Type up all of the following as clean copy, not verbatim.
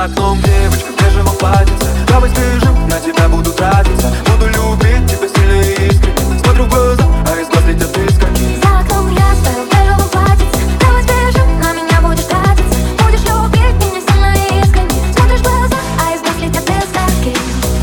За окном девочка в бежевом платьице. Давай сбежим, на тебя буду тратиться. Буду любить тебя сильно и искренне. Смотрю в глаза, а из глаз летят искорки. За окном я стою в бежевом платьице. Давай сбежим, на меня будешь тратиться. Будешь любить меня сильно и искренне. Смотришь в глаза, а из глаз летят искорки.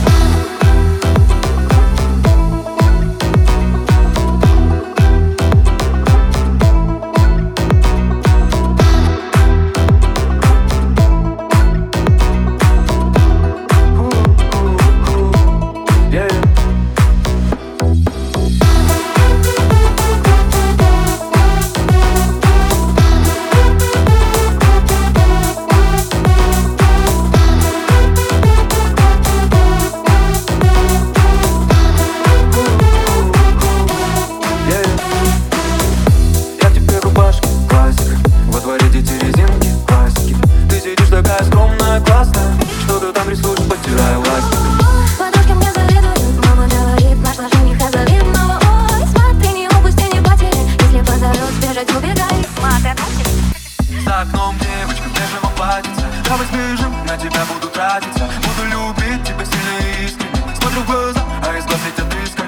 Я в тебе в рубашке, классика. Во дворе дети резинки, классики. Ты сидишь такая скромная, классная. Что ты там рисуешь, подтирая ластик. Подружки мне завидуют. Мама говорит, нашла жениха завидного. Ой, смотри, не упусти, не потеряй. Если позовет сбежать, убегай. За окном девочка в бежевом платьице. Давай сбежим, на тебя буду тратиться. Буду любить тебя сильно и искренне. Смотрю в глаза, а из глаз летят искорки.